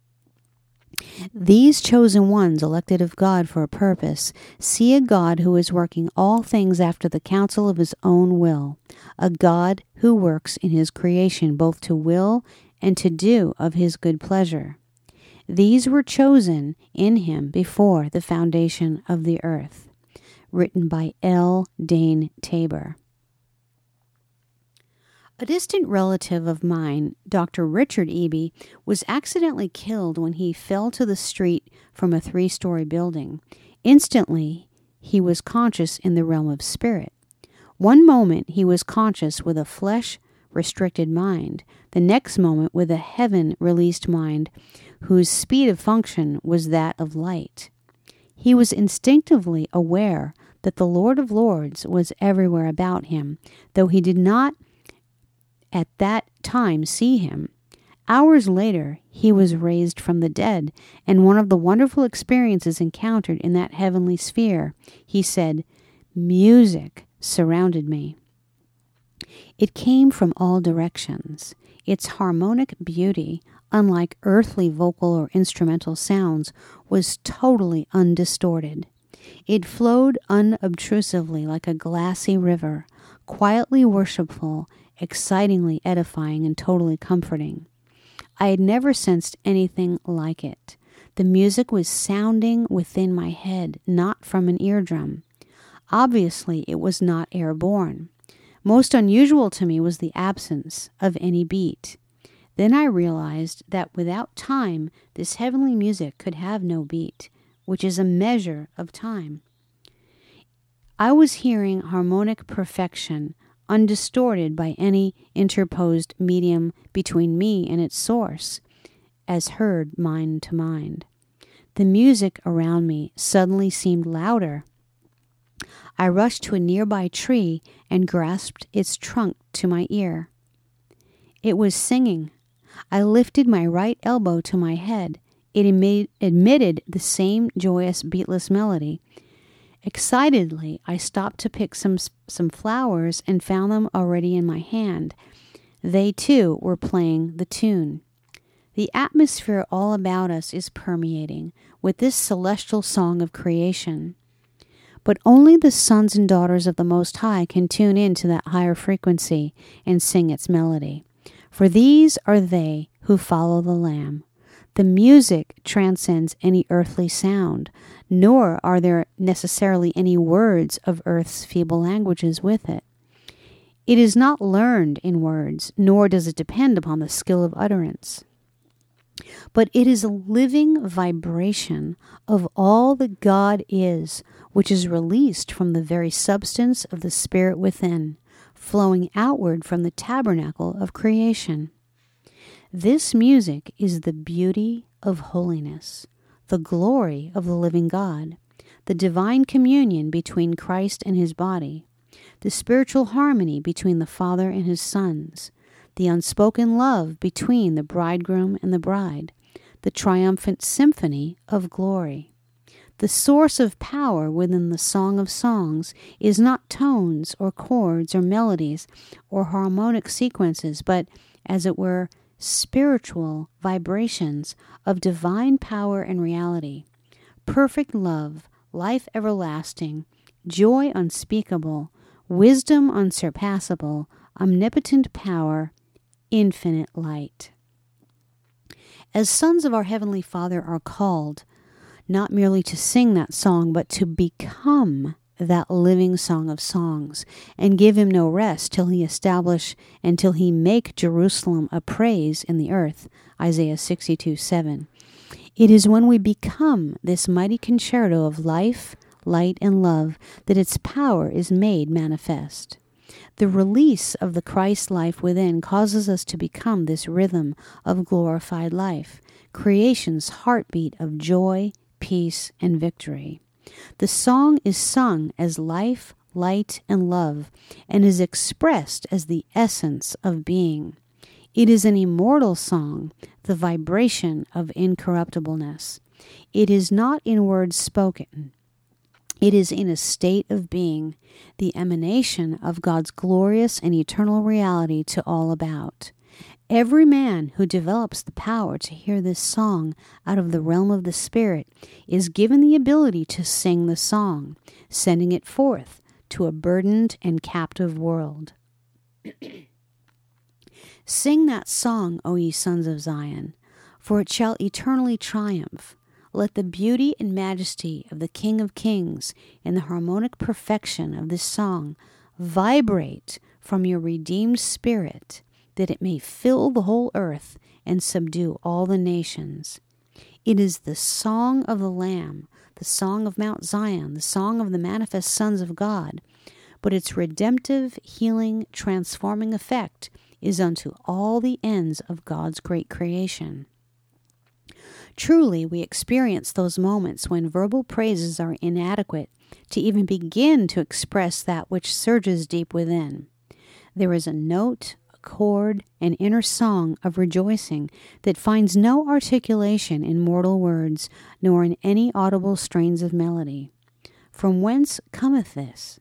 These chosen ones, elected of God for a purpose, see a God who is working all things after the counsel of his own will, a God who works in his creation both to will and to do of his good pleasure. These were chosen in him before the foundation of the earth." Written by L. Dane Tabor. A distant relative of mine, Dr. Richard Eby, was accidentally killed when he fell to the street from a 3-story building. Instantly, he was conscious in the realm of spirit. One moment he was conscious with a flesh-restricted mind, the next moment with a heaven-released mind whose speed of function was that of light. He was instinctively aware that the Lord of Lords was everywhere about him, though he did not at that time see him. Hours later, he was raised from the dead, and one of the wonderful experiences encountered in that heavenly sphere, he said, "Music surrounded me. It came from all directions. Its harmonic beauty, unlike earthly vocal or instrumental sounds, was totally undistorted. It flowed unobtrusively like a glassy river, quietly worshipful, excitingly edifying, and totally comforting. I had never sensed anything like it. The music was sounding within my head, not from an eardrum. Obviously, it was not airborne. Most unusual to me was the absence of any beat. Then I realized that without time, this heavenly music could have no beat, which is a measure of time. I was hearing harmonic perfection, undistorted by any interposed medium between me and its source, as heard mind to mind. The music around me suddenly seemed louder. I rushed to a nearby tree and grasped its trunk to my ear. It was singing. I lifted my right elbow to my head. It emitted the same joyous, beatless melody. Excitedly, I stopped to pick some flowers and found them already in my hand. They, too, were playing the tune. The atmosphere all about us is permeating with this celestial song of creation. But only the sons and daughters of the Most High can tune into that higher frequency and sing its melody. For these are they who follow the Lamb. The music transcends any earthly sound, nor are there necessarily any words of earth's feeble languages with it. It is not learned in words, nor does it depend upon the skill of utterance. But it is a living vibration of all that God is, which is released from the very substance of the Spirit within. flowing outward from the tabernacle of creation. This music is the beauty of holiness, the glory of the living God, the divine communion between Christ and his body, the spiritual harmony between the Father and his sons, the unspoken love between the bridegroom and the bride, the triumphant symphony of glory. The source of power within the Song of Songs is not tones or chords or melodies or harmonic sequences, but, as it were, spiritual vibrations of divine power and reality, perfect love, life everlasting, joy unspeakable, wisdom unsurpassable, omnipotent power, infinite light. As sons of our Heavenly Father are called, not merely to sing that song, but to become that living Song of Songs, and give him no rest till he make Jerusalem a praise in the earth. Isaiah 62:7. It is when we become this mighty concerto of life, light, and love that its power is made manifest. The release of the Christ life within causes us to become this rhythm of glorified life, creation's heartbeat of joy, peace, and victory. The song is sung as life, light, and love, and is expressed as the essence of being. It is an immortal song, the vibration of incorruptibleness. It is not in words spoken. It is in a state of being, the emanation of God's glorious and eternal reality to all about. Every man who develops the power to hear this song out of the realm of the Spirit is given the ability to sing the song, sending it forth to a burdened and captive world. Sing that song, O ye sons of Zion, for it shall eternally triumph. Let the beauty and majesty of the King of Kings and the harmonic perfection of this song vibrate from your redeemed spirit, that it may fill the whole earth and subdue all the nations. It is the song of the Lamb, the song of Mount Zion, the song of the manifest sons of God, but its redemptive, healing, transforming effect is unto all the ends of God's great creation. Truly, we experience those moments when verbal praises are inadequate to even begin to express that which surges deep within. There is a note, chord, and inner song of rejoicing that finds no articulation in mortal words, nor in any audible strains of melody. From whence cometh this?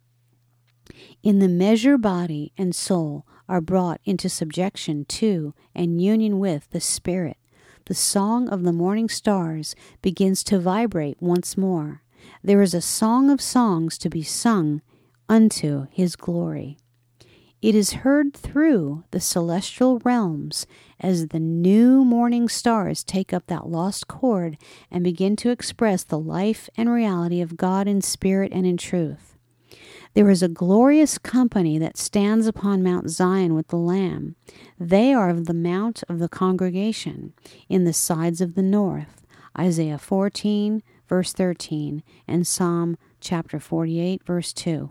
In the measure body and soul are brought into subjection to and union with the Spirit. The song of the morning stars begins to vibrate once more. There is a song of songs to be sung unto his glory. It is heard through the celestial realms as the new morning stars take up that lost chord and begin to express the life and reality of God in spirit and in truth. There is a glorious company that stands upon Mount Zion with the Lamb. They are of the mount of the congregation in the sides of the north. Isaiah 14, verse 13, and Psalm chapter 48, verse 2.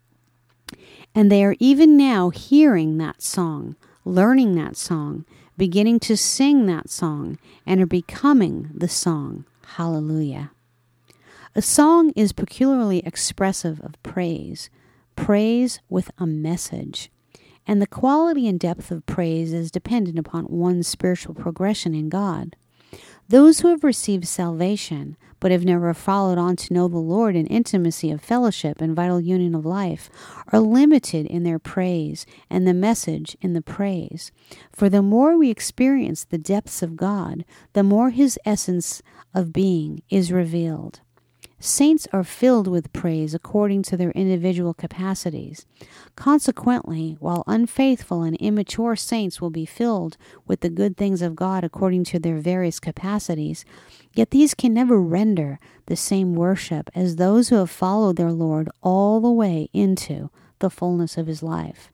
And they are even now hearing that song, learning that song, beginning to sing that song, and are becoming the song. Hallelujah. A song is peculiarly expressive of praise with a message. And the quality and depth of praise is dependent upon one's spiritual progression in God. Those who have received salvation, but have never followed on to know the Lord in intimacy of fellowship and vital union of life, are limited in their praise and the message in the praise. For the more we experience the depths of God, the more his essence of being is revealed. Saints are filled with praise according to their individual capacities. Consequently, while unfaithful and immature saints will be filled with the good things of God according to their various capacities, yet these can never render the same worship as those who have followed their Lord all the way into the fullness of his life.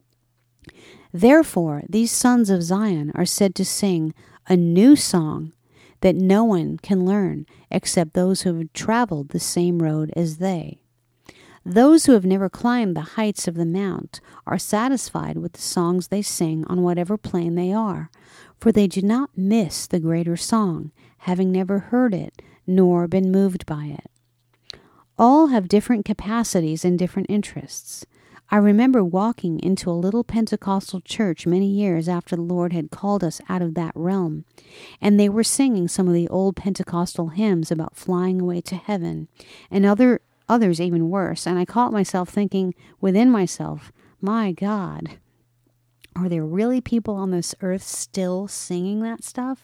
Therefore, these sons of Zion are said to sing a new song that no one can learn except those who have traveled the same road as they. Those who have never climbed the heights of the mount are satisfied with the songs they sing on whatever plane they are, for they do not miss the greater song, having never heard it nor been moved by it. All have different capacities and different interests. I remember walking into a little Pentecostal church many years after the Lord had called us out of that realm, and they were singing some of the old Pentecostal hymns about flying away to heaven, and others even worse, and I caught myself thinking within myself, my God, are there really people on this earth still singing that stuff?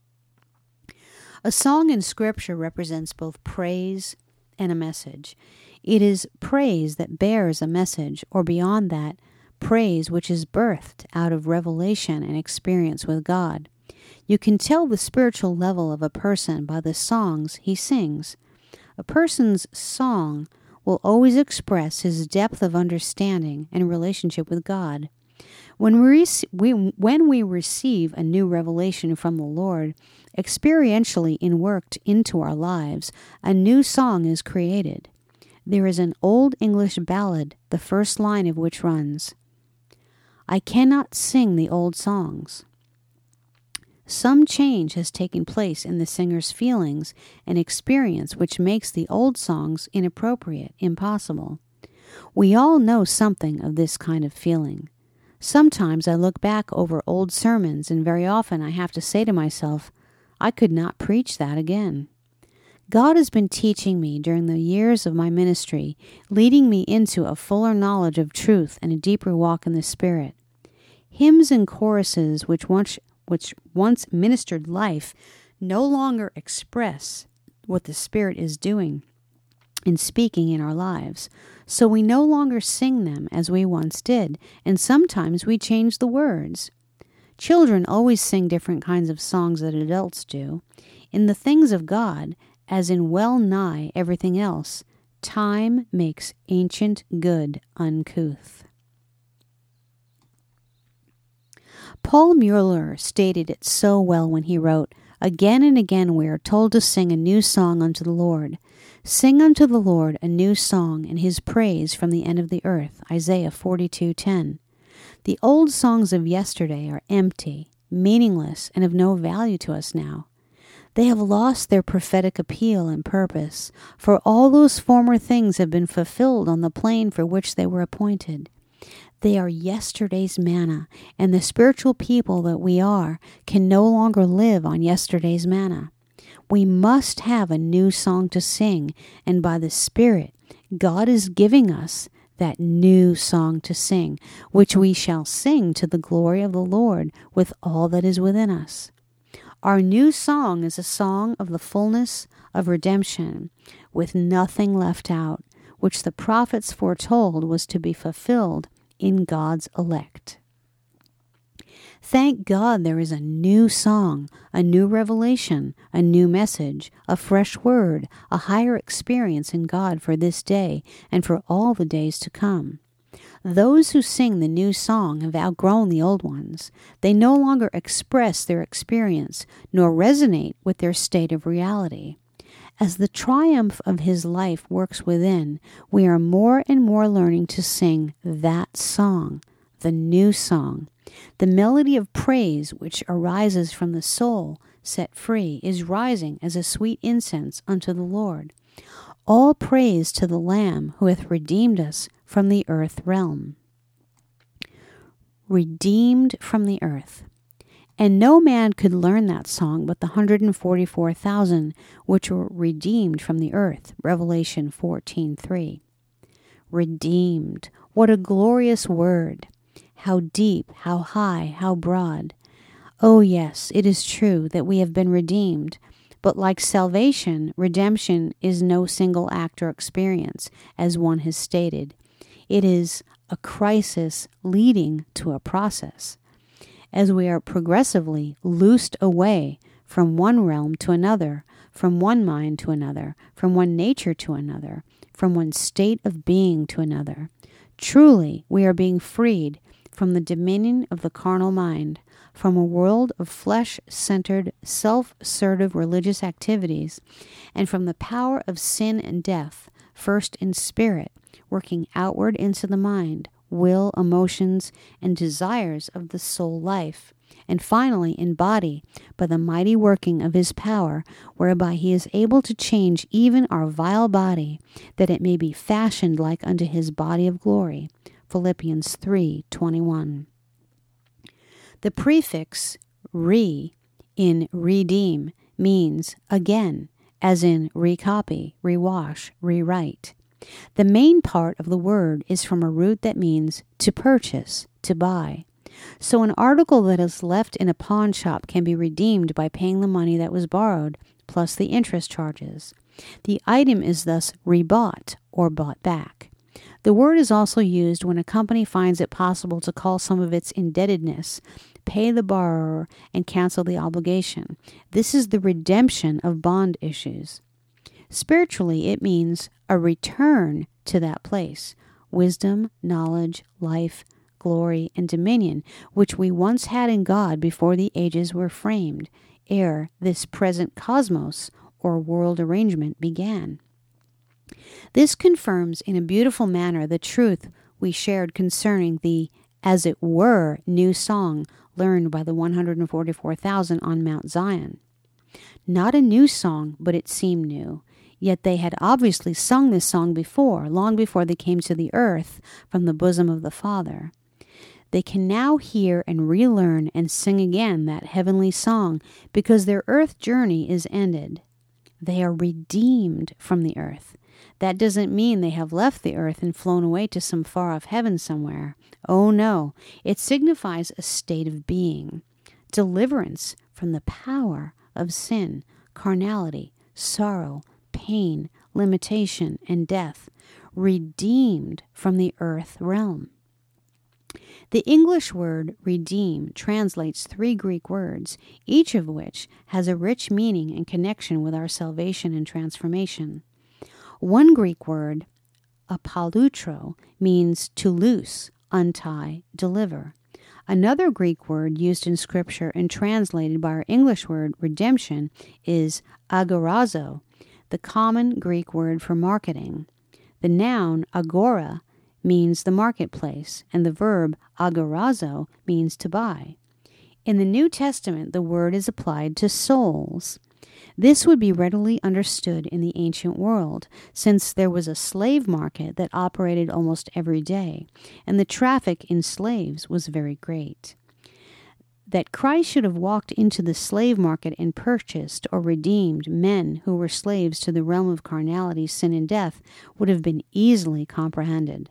A song in Scripture represents both praise and a message. It is praise that bears a message, or beyond that, praise which is birthed out of revelation and experience with God. You can tell the spiritual level of a person by the songs he sings. A person's song will always express his depth of understanding and relationship with God. When we receive a new revelation from the Lord, experientially worked into our lives, a new song is created. There is an old English ballad, the first line of which runs, "I cannot sing the old songs." Some change has taken place in the singer's feelings and experience which makes the old songs inappropriate, impossible. We all know something of this kind of feeling. Sometimes I look back over old sermons, and very often I have to say to myself, I could not preach that again. God has been teaching me during the years of my ministry, leading me into a fuller knowledge of truth and a deeper walk in the Spirit. Hymns and choruses which once ministered life no longer express what the Spirit is doing and speaking in our lives. So we no longer sing them as we once did, and sometimes we change the words. Children always sing different kinds of songs that adults do. In the things of God, as in well nigh everything else, time makes ancient good uncouth. Paul Mueller stated it so well when he wrote, "Again and again we are told to sing a new song unto the Lord. Sing unto the Lord a new song, and his praise from the end of the earth." Isaiah 42:10. The old songs of yesterday are empty, meaningless, and of no value to us now. They have lost their prophetic appeal and purpose, for all those former things have been fulfilled on the plane for which they were appointed. They are yesterday's manna, and the spiritual people that we are can no longer live on yesterday's manna. We must have a new song to sing, and by the Spirit, God is giving us that new song to sing, which we shall sing to the glory of the Lord with all that is within us. Our new song is a song of the fullness of redemption, with nothing left out, which the prophets foretold was to be fulfilled in God's elect. Thank God there is a new song, a new revelation, a new message, a fresh word, a higher experience in God for this day and for all the days to come. Those who sing the new song have outgrown the old ones. They no longer express their experience nor resonate with their state of reality. As the triumph of his life works within, we are more and more learning to sing that song, the new song. The melody of praise which arises from the soul set free is rising as a sweet incense unto the Lord. All praise to the Lamb who hath redeemed us from the earth realm. Redeemed from the earth. And no man could learn that song but the 144,000 which were redeemed from the earth. Revelation 14:3. Redeemed. What a glorious word. How deep, how high, how broad. Oh yes, it is true that we have been redeemed. But like salvation, redemption is no single act or experience, as one has stated. It is a crisis leading to a process. As we are progressively loosed away from one realm to another, from one mind to another, from one nature to another, from one state of being to another, truly we are being freed from the dominion of the carnal mind, from a world of flesh-centered, self-assertive religious activities, and from the power of sin and death, first in spirit, working outward into the mind, will, emotions, and desires of the soul life, and finally in body, by the mighty working of his power, whereby he is able to change even our vile body, that it may be fashioned like unto his body of glory. Philippians 3:21. The prefix re in redeem means again, as in recopy, rewash, rewrite. The main part of the word is from a root that means to purchase, to buy. So an article that is left in a pawn shop can be redeemed by paying the money that was borrowed, plus the interest charges. The item is thus rebought or bought back. The word is also used when a company finds it possible to call some of its indebtedness, pay the borrower, and cancel the obligation. This is the redemption of bond issues. Spiritually, it means a return to that place, wisdom, knowledge, life, glory, and dominion, which we once had in God before the ages were framed, ere this present cosmos or world arrangement began. This confirms in a beautiful manner the truth we shared concerning the, as it were, new song learned by the 144,000 on Mount Zion. Not a new song, but it seemed new. Yet they had obviously sung this song before, long before they came to the earth from the bosom of the Father. They can now hear and relearn and sing again that heavenly song because their earth journey is ended. They are redeemed from the earth. That doesn't mean they have left the earth and flown away to some far-off heaven somewhere. Oh no, it signifies a state of being, deliverance from the power of sin, carnality, sorrow, pain, limitation, and death, redeemed from the earth realm. The English word redeem translates 3 Greek words, each of which has a rich meaning and connection with our salvation and transformation. One Greek word, apalutro, means to loose, untie, deliver. Another Greek word used in Scripture and translated by our English word redemption is agorazo, the common Greek word for marketing. The noun agora means the marketplace, and the verb agorazo means to buy. In the New Testament, the word is applied to souls. This would be readily understood in the ancient world, since there was a slave market that operated almost every day, and the traffic in slaves was very great. That Christ should have walked into the slave market and purchased or redeemed men who were slaves to the realm of carnality, sin, and death would have been easily comprehended.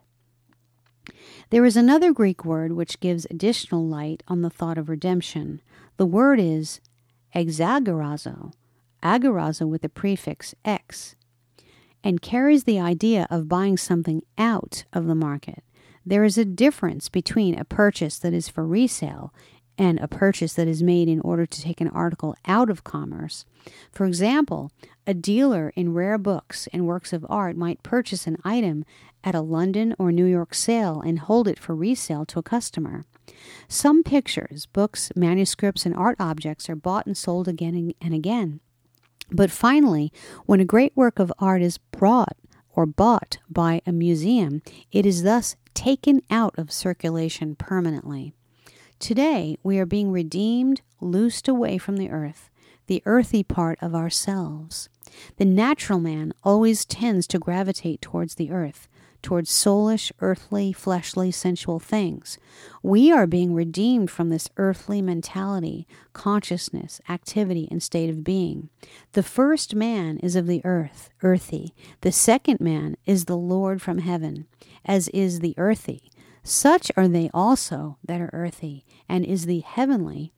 There is another Greek word which gives additional light on the thought of redemption. The word is exagorazo, agorazo with the prefix ex, and carries the idea of buying something out of the market. There is a difference between a purchase that is for resale and a purchase that is made in order to take an article out of commerce. For example, a dealer in rare books and works of art might purchase an item at a London or New York sale and hold it for resale to a customer. Some pictures, books, manuscripts, and art objects are bought and sold again and again. But finally, when a great work of art is brought or bought by a museum, it is thus taken out of circulation permanently. Today, we are being redeemed, loosed away from the earth, the earthy part of ourselves. The natural man always tends to gravitate towards the earth, towards soulish, earthly, fleshly, sensual things. We are being redeemed from this earthly mentality, consciousness, activity, and state of being. The first man is of the earth, earthy. The second man is the Lord from heaven, as is the earthy. Such are they also that are earthy, and is the heavenly,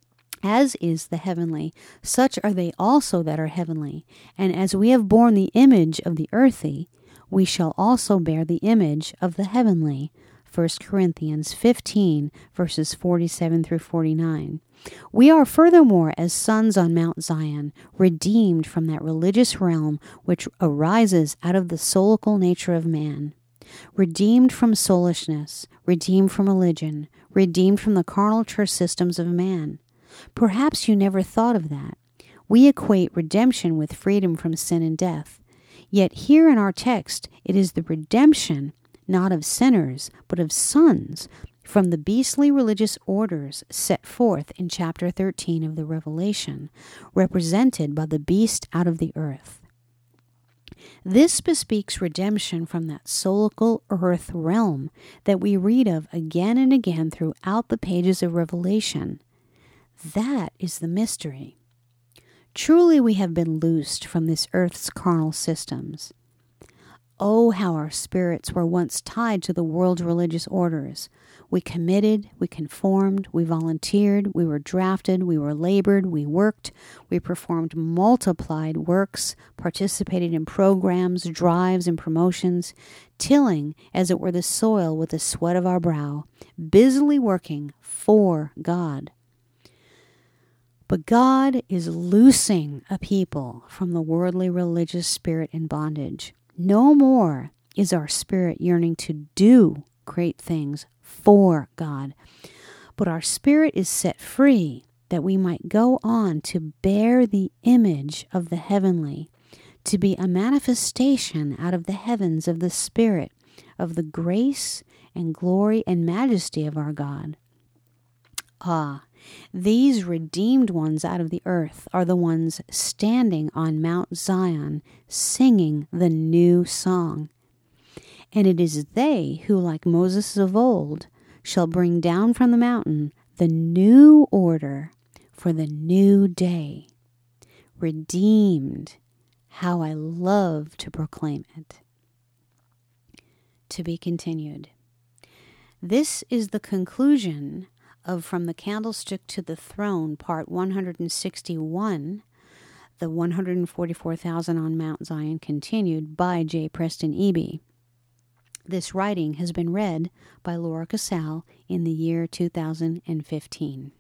as is the heavenly, such are they also that are heavenly. And as we have borne the image of the earthy, we shall also bear the image of the heavenly. 1 Corinthians 15, verses 47 through 49. We are furthermore as sons on Mount Zion, redeemed from that religious realm which arises out of the soulical nature of man. Redeemed from soulishness, redeemed from religion, redeemed from the carnal church systems of man. Perhaps you never thought of that. We equate redemption with freedom from sin and death. Yet here in our text, It is the redemption, not of sinners, but of sons, from the beastly religious orders set forth in chapter 13 of the Revelation, represented by the beast out of the earth. This bespeaks redemption from that soulical earth realm that we read of again and again throughout the pages of Revelation. That is the mystery. Truly we have been loosed from this earth's carnal systems. Oh, how our spirits were once tied to the world's religious orders. We committed, we conformed, we volunteered, we were drafted, we were labored, we worked, we performed multiplied works, participated in programs, drives, and promotions, tilling, as it were, the soil with the sweat of our brow, busily working for God. But God is loosing a people from the worldly religious spirit in bondage. No more is our spirit yearning to do great things for God, but our spirit is set free that we might go on to bear the image of the heavenly, to be a manifestation out of the heavens of the Spirit, of the grace and glory and majesty of our God. Ah, these redeemed ones out of the earth are the ones standing on Mount Zion, singing the new song. And it is they who, like Moses of old, shall bring down from the mountain the new order for the new day. Redeemed, how I love to proclaim it. To be continued. This is the conclusion of From the Candlestick to the Throne, Part 161, The 144,000 on Mount Zion Continued, by J. Preston Eby. This writing has been read by Laura Casal in the year 2015.